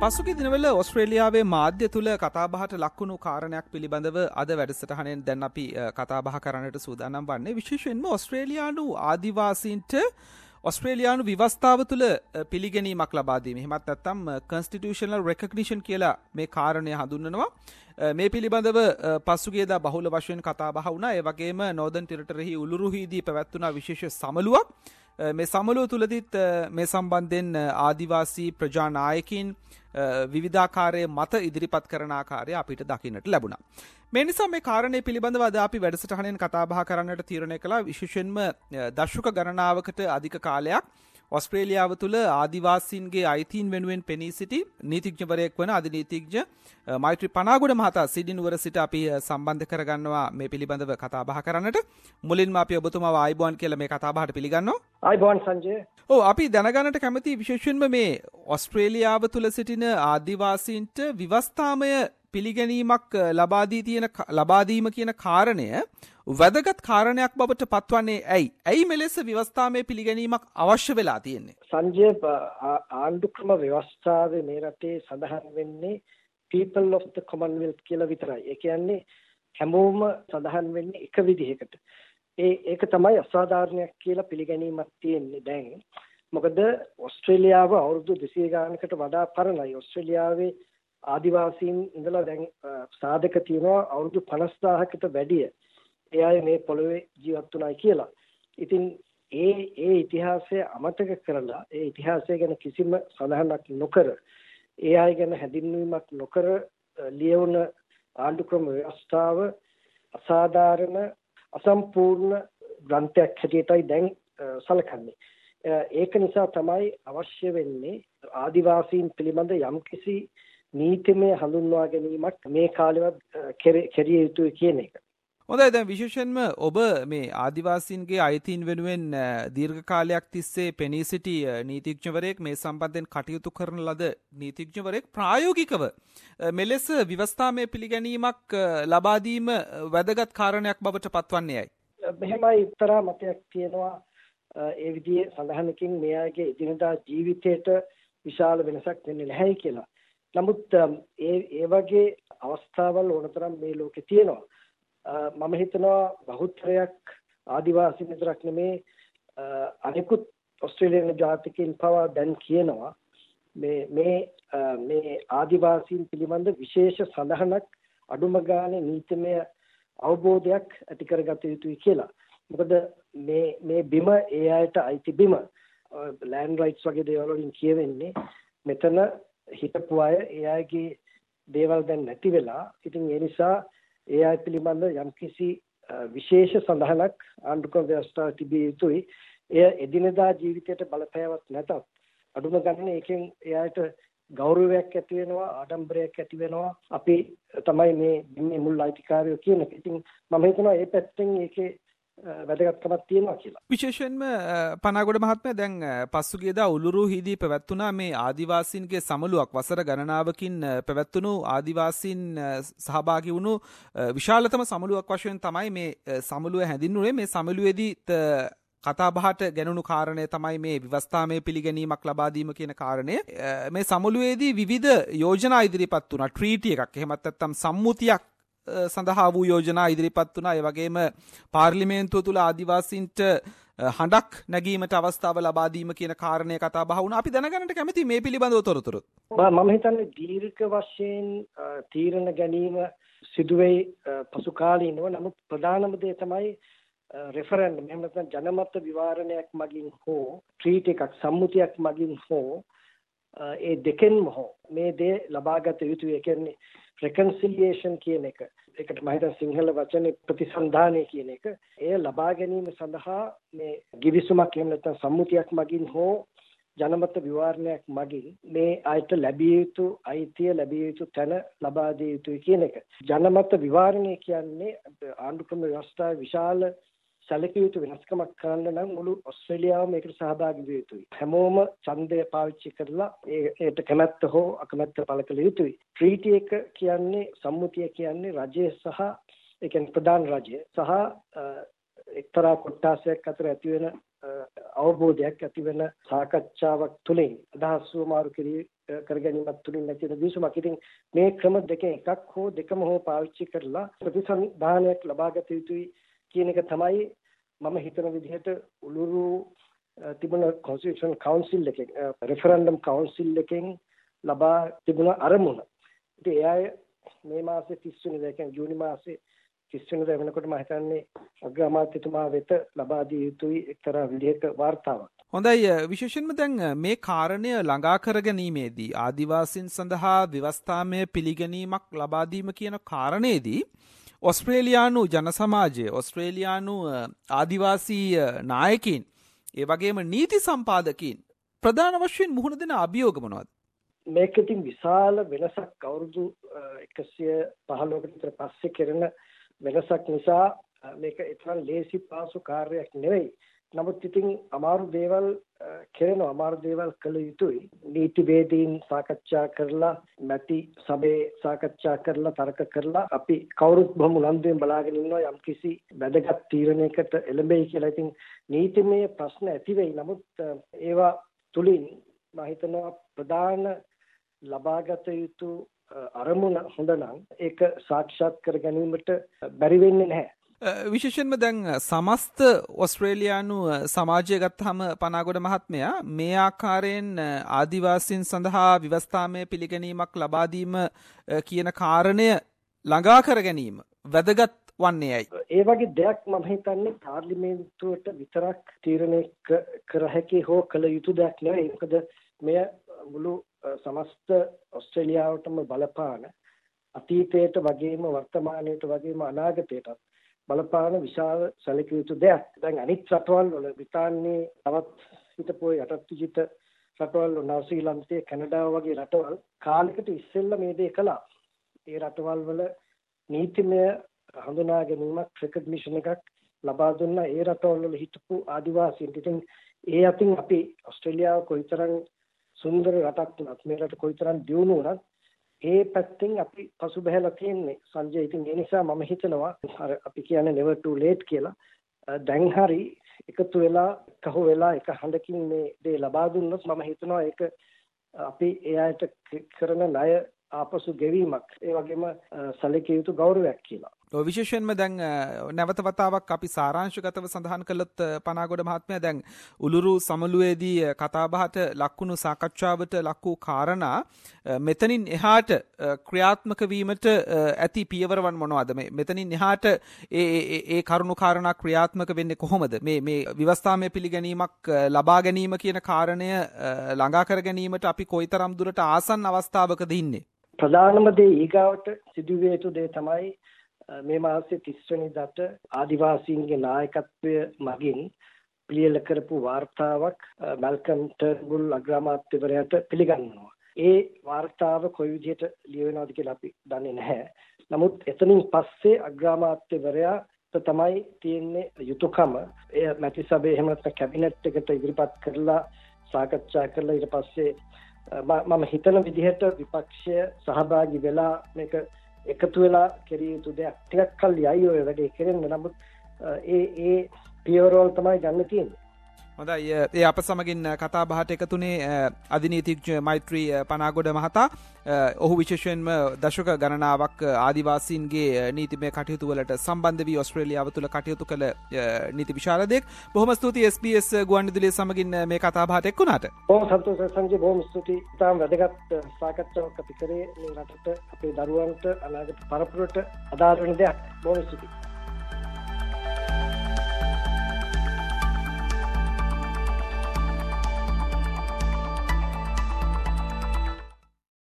පසුගිය දිනවල ඕස්ට්‍රේලියාවේ මාධ්‍ය තුල කතාබහට ලක්වුණු කාරණයක් පිළිබඳව අද වැඩසටහනෙන් දැන් අපි කතාබහ කරන්නට සූදානම් වන්නේ විශේෂයෙන්ම ඕස්ට්‍රේලියානු ආදිවාසීන්ට ඔස්ට්‍රේලියානු ව්‍යවස්ථාව තුළ පිළිගැනීමක් ලබා දීම. එහෙමත් නැත්නම් constitutional recognition කියලා මේ කාරණය හඳුන්වනවා. මේ පිළිබඳව පසුගියදා බහුල වශයෙන් කතාබහ වුණා. ඒ වගේම නෝර්දන් ටෙරිටරිහි උළුරුහිදී පැවැත්වුණා විශේෂ සමළුවක්. මේ සමළුව තුලදීත් මේ සම්බන්ධයෙන් ආදිවාසී ප්‍රජා නායකින් විවිධාකාරයේ මත ඉදිරිපත් කරන ආකාරය අපිට දකින්නට ලැබුණා. මේ නිසා මේ කාරණේ පිළිබඳව අද අපි වැඩසටහනෙන් කතා බහ කරන්නට තීරණය කළා. විශේෂයෙන්ම දශක ගණනාවකට අධික කාලයක් ඔස්ට්‍රේලියාව තුළ ආදිවාසීන්ගේ අයිතීන් වෙනුවෙන් පෙනී සිටි නීතිඥවරයෙක් වන අධිනීතිඥ මෛත්‍රී පනාගොඩ මහතා සිඩ්නි නුවර සිට අපි සම්බන්ධ කරගන්නවා මේ පිළිබඳව කතා බහ කරන්නට. මුලින්ම අපි ඔබතුමාව ආයිබෝන් කියලා මේ කතා බහට පිළිගන්නවා. ආයිබෝන් සංජය. අපි දැනගන්නට කැමති විශේෂයෙන්ම මේ ඔස්ට්‍රේලියාව තුළ සිටින ආදිවාසීන්ට විවස්ථාමය පිළිගැනීමක් ලබා දීම කියන කාරණය වැදගත් කාරණයක් බවට පත්වන්නේ ඇයි? ඇයි මෙලෙස ව්‍යවස්ථාමය පිළිගැනීමක් අවශ්‍ය වෙලා තියෙන්නේ? සංජය, ආණ්ඩුක්‍රම ව්‍යවස්ථාවේ මේ රටේ සඳහන් වෙන්නේ people of the commonwealth කියලා විතරයි. ඒ කියන්නේ හැමෝම සඳහන් වෙන්නේ එක විදිහකට. ඒක තමයි අසාධාරණයක් කියලා පිළිගැනීමක් තියෙන්නේ දැන්. මොකද ඔස්ට්‍රේලියාව අවුරුදු 200 ගානකට වඩා පරණයි. ඔස්ට්‍රේලියාවේ ආදිවාසීන් ඉඳලා දැන් සාධක තියෙනවා අවුරුදු 50000කට වැඩිය. ඒ අය මේ පොළොවේ ජීවත් වුණායි කියලා. ඉතින් ඒ ඉතිහාසය අමතක කරලා ඒ ඉතිහාසය ගැන කිසිම සඳහනක් නොකර ඒ අය ගැන හැඳින්වීමක් නොකර ලියවුන ආණ්ඩුක්‍රම ව්‍යවස්ථාව අසාධාරණ අසම්පූර්ණ ග්‍රන්ථයක් හැටියටයි දැන් සැලකන්නේ. ඒක නිසා තමයි අවශ්‍ය වෙන්නේ ආදිවාසීන් පිළිබඳ යම්කිසි නීතිමය හඳුන්වා ගැනීමක් මේ කාලෙවත් කෙරිය යුතුයි කියන එක. හොඳයි, දැන් විශේෂයෙන්ම ඔබ මේ ආදිවාසීන්ගේ අයිතීන් වෙනුවෙන් දීර්ඝ කාලයක් තිස්සේ පෙනී සිටි නීතිඥවරයෙක්, මේ සම්බන්ධයෙන් කටයුතු කරන ලද නීතිඥවරයෙක්. ප්‍රායෝගිකව මෙලෙස ව්‍යවස්ථාමය පිළිගැනීමක් ලබා දීම වැදගත් කාරණයක් බවට පත්වන්නේ ඇයි? මෙහෙමයි එක්තරා මතයක් තියෙනවා. ඒ විදිහේ සඳහනකින් මේ අයගේ එදිනදා ජීවිතයට විශාල වෙනසක් වෙන්නේ නැහැ කියලා. නමුත් ඒ වගේ අවස්ථාවල් ඕනතරම් මේ ලෝකේ තියෙනවා. මම හිතනවා බහුතරයක් ආදිවාසීන් විතරක් නෙමේ අනිකුත් ඔස්ට්‍රේලියානු ජාතිකයන් පවා දැන් කියනවා මේ ආදිවාසීන් පිළිබඳ විශේෂ සඳහනක් අඩුම ගානේ නීතිමය අවබෝධයක් ඇති කරගත යුතුයි කියලා. මොකද මේ බිම ඒ අයට අයිති බිම. ලෑන්ඩ් රයිට්ස් වගේ දේවල් වලින් කියවෙන්නේ මෙතන හිටපු අය ඒ අයගේ දේවල් දැන් නැති වෙලා. ඉතින් ඒ නිසා ඒ අය පිළිබඳ යම්කිසි විශේෂ සඳහනක් ආණ්ඩුක්‍රම ව්‍යවස්ථාවේ තිබිය යුතුයි. එය එදිනෙදා ජීවිතයට බලපෑවක් නැතත් අඩුම ගණනේ ඒකෙන් ඒ අයට ගෞරවයක් ඇති වෙනවා, ආඩම්බරයක් ඇති වෙනවා. අපි තමයි මේ මුල් අයිතිකාරයෝ කියන එක. ඉතින් මම හිතනවා මේ පැත්තෙන් ඒකේ වැදගත්කමක් තියෙනවා කියලා. විශේෂයෙන්ම පනාගොඩ මහත්මයා, දැන් පසුගියදා උළුරුහිදී පැවැත්වුණා මේ ආදිවාසීන්ගේ සමළුවක්. වසර ගණනාවකින් පැවැත්වුණු ආදිවාසීන් සහභාගී වුණු විශාලතම සමළුවක් වශයෙන් තමයි මේ සමළුව හැඳින්වුනේ. මේ සමළුවේදී කතාබහට ගැනුණු කාරණය තමයි මේ ව්‍යවස්ථාමය පිළිගැනීමක් ලබා දීම කියන කාරණය. මේ සමළුවේදී විවිධ යෝජනා ඉදිරිපත් වුණා. ට්‍රීටි එකක්, එහෙමත් නැත්නම් සම්මුතියක් සඳහා වූ යෝජනා ඉදිරිපත් වුණා. ඒ වගේම පාර්ලිමේන්තුව තුළ ආදිවාසීන්ට හඬක් නැගීමට අවස්ථාව ලබා දීම කියන කාරණය කතා බහ වුණා. අපි දැනගන්නට කැමති මේ පිළිබඳව තොරතුරු. මම හිතන්නේ දීර්ඝ වශයෙන් තීරණ ගැනීම සිදුවෙයි පසු කාලීනව. නමුත් ප්‍රධානම දේ තමයි රෙෆරන්ඩම්, එහෙම නැත්නම් ජනමත විවාරණයක් මගින් හෝ ට්‍රීට් එකක් සම්මුතියක් මගින් හෝ ඒ දෙකෙන්ම හෝ මේ දේ ලබාගත යුතුයි. ඒ කියන්නේ reconciliation කියන එක. ඒකට මම හිතන සිංහල වචනේ ප්‍රතිසන්ධානය කියන එක. එය ලබා ගැනීම සඳහා මේ ගිවිසුමක් එහෙම නැත්නම් සම්මුතියක් මගින් හෝ ජනමත විවාරණයක් මගින් මේ අයට ලැබිය යුතු අයිතිය ලැබිය යුතු තැන ලබා දිය යුතුයි කියන එක. ජනමත විවාරණය කියන්නේ ආණ්ඩුක්‍රම ව්‍යවස්ථාවේ විශාල සැලකිය යුතු වෙනස්කමක් කරන්න නම් මුළු ඔස්ට්‍රේලියාවම ඒකට සහභාගී විය යුතුයි. හැමෝම ඡන්දය පාවිච්චි කරලා ඒකට කැමැත්ත හෝ අකමැත්ත පළ කළ යුතුයි. ට්‍රීටි එක කියන්නේ සම්මුතිය කියන්නේ රජය සහ ඒ කියන්නේ ප්‍රධාන රජය සහ එක්තරා කොට්ටාසයක් අතර ඇති වෙන අවබෝධයක් ඇති වෙන සාකච්ඡාවක් තුළින් අදහස් සුවමාරු කර ගැනීමක් තුළින් නැති වෙන විසුමක්. ඉතින් මේ ක්‍රම දෙකෙන් එකක් හෝ දෙකම හෝ පාවිච්චි කරලා ප්‍රතිසන්ධානයක් ලබා ගත යුතුයි කියන එක තමයි මම හිතන විදිහට උළුරු තිබුණ කොන්ස්ටිටියුෂන් කවුන්සිල් එකෙන් රෙෆරන්ඩම් කවුන්සිල් එකෙන් ලබා තිබුණ අරමුණ. ඉතින් එයා මේ මාසේ 30 වෙනිදා කියන්නේ ජූනි මාසේ 30 වෙනිදා වෙනකොට මම හිතන්නේ අග්‍රාමාත්‍යතුමා වෙත ලබා දිය යුතුයි එක්තරා විදිහක වාර්තාවක්. හොඳයි, විශේෂයෙන්ම දැන් මේ කාරණය ළඟා කර ගැනීමේදී ආදිවාසීන් සඳහා ව්‍යවස්ථාමය පිළිගැනීමක් ලබා දීම කියන කාරණේදී ඔස්ට්‍රේලියානු ජන සමාජය, ඔස්ට්‍රේලියානු ආදිවාසී නායකින්, ඒ වගේම නීති සම්පාදකීන් ප්‍රධාන වශයෙන් මුහුණ දෙන අභියෝග මොනවද? මේක ඉතින් විශාල වෙනසක් අවුරුදු 115කට විතර පස්සේ කරන වෙනසක් නිසා මේක ඒතරම් ලේසි පාසු කාර්යයක් නෙවෙයි. නමුත් ඉතින් අමාරු දේවල් කරනවා, අමාරු දේවල් කළ යුතුයි. නීතිවේදීන් සාකච්ඡා කරලා, මැති සභේ සාකච්ඡා කරලා, තර්ක කරලා අපි කවුරුත් බොහොම උනන්දුවෙන් බලාගෙන ඉන්නවා යම්කිසි වැදගත් තීරණයකට එළඹෙයි කියලා. ඉතින් නීතිමය ප්‍රශ්න ඇති වෙයි. නමුත් ඒවා තුලින් මම හිතනවා ප්‍රධාන ලබාගත යුතු අරමුණ හොඳ නම් ඒක සාක්ෂාත් කර ගැනීමට බැරි වෙන්නේ නැහැ. විශේෂයෙන්ම දැන් සමස්ත ඔස්ට්‍රේලියානු සමාජය ගත්තහම පනාගොඩ මහත්මයා මේ ආකාරයෙන් ආදිවාසීන් සඳහා ව්‍යවස්ථාමය පිළිගැනීමක් ලබා දීම කියන කාරණය ළඟා කර ගැනීම වැදගත් වන්නේයි. ඒ වගේ දෙයක් මම හිතන්නේ පාර්ලිමේන්තුවට විතරක් තීරණය කර හැකි හෝ කළ යුතු දෙයක් නෙවෙයි. මොකද මෙය මුළු සමස්ත ඔස්ට්‍රේලියාවටම බලපාන අතීතයට වගේම වර්තමානයට වගේම අනාගතයටත් බලපාන විශාල සැලකිය යුතු දෙයක්. දැන් අනිත් රටවල් වල බ්‍රිතාන්‍යයේ තවත් හිටපු යටත් විජිත රටවල් නවසීලන්තයේ කැනඩාව වගේ රටවල් කාලයකට ඉස්සෙල්ලා මේ දේ කළා. ඒ රටවල් වල නීතිමය හඳුනා ගැනීමක් රෙකග්නිෂන් එකක් ලබා දුන්නා ඒ රටවල් වල හිටපු ආදිවාසීන්ට. ඉතින් ඒ අතින් අපි ඔස්ට්‍රේලියාව කොයිතරම් සුන්දර රටක් වුණත්, මේ රට කොයිතරම් දියුණු වුණත් ඒ පැත්තෙන් අපි පසුබහැලා තියෙන්නේ සංජය. ඉතින් ඒ නිසා මම හිතනවා අර අපි කියන්නේ never too late කියලා. දැන් හරි එකතු වෙලා කහුව වෙලා එක හඬකින් මේ දේ ලබා දුන්නොත් මම හිතනවා ඒක අපි එයාට කරන ණය ආපසු ගෙවීමක්, ඒ වගේම සැලකිය යුතු ගෞරවයක් කියලා. විශේෂයෙන්ම දැන් නැවත වතාවක් අපි සාරාංශගතව සඳහන් කළොත් පනාගොඩ මහත්මයා දැන් උළුරු සමළුවේදී කතාබහට ලක්වුණු සාකච්ඡාවට ලක් වූ කාරණා මෙතනින් එහාට ක්‍රියාත්මක වීමට ඇති පියවරවන් මොනවද? මෙතනින් එහාට ඒ කරුණු කාරණා ක්‍රියාත්මක වෙන්නේ කොහොමද? මේ ව්‍යවස්ථාමය පිළිගැනීමක් ලබා ගැනීම කියන කාරණය ළඟා කර ගැනීමට අපි කොයිතරම් දුරට ආසන්න අවස්ථාවකද ඉන්නේ? ප්‍රධානම දේ ඊගාවට සිදුවිය යුතු දේ තමයි මේ මාසේ 30 වෙනිදාට ආදිවාසීන්ගේ නායකත්වය මගින් පිළියෙල කරපු වාර්තාවක් මල්කම් ටර්බුල් අග්‍රාමාත්‍යවරයාට පිළිගන්නවා. ඒ වාර්තාව කොයි විදිහට ලියවෙනවද කියලා අපි දන්නේ නැහැ. නමුත් එතනින් පස්සේ අග්‍රාමාත්‍යවරයා තමයි තියෙන්නේ යුතුයකම එය මැති සභාවේ එහෙම නැත්නම් කැබිනට් එකට ඉදිරිපත් කරලා සාකච්ඡා කරලා ඊට පස්සේ මම හිතන විදිහට විපක්ෂය සහභාගී වෙලා මේක එකතු වෙලා කෙරිය යුතු දෙයක්. ටිකක් කල් යයි ඔය වැඩේ කරන්න. නමුත් ඒ පියවරවල තමයි ගන්න තියෙන්නේ. හොඳයි, ඒ අප සමගින් කතා බහට එකතුනේ අධිනීතිඥ මෛත්‍රී පනාගොඩ මහතා. ඔහු විශේෂයෙන්ම දශක ගණනාවක් ආදිවාසීන්ගේ නීතිමය කටයුතු වලට සම්බන්ධ වී ඔස්ට්‍රේලියාව තුළ කටයුතු කළ නීති විශාරදයෙක්. බොහොම ස්තුතියි SBS ගුවන්විදුලිය සමගින් මේ කතා බහට එක්වුණාට. බොහොම සතුටුයි සංජය, බොහොම ස්තුතියි. තාම වැදගත් සාකච්ඡාවක් අපි කරේ මේ රටට, අපේ දරුවන්ට, අනාගත පරපුරට අදාළ වෙන දෙයක්. බොහොම ස්තුතියි.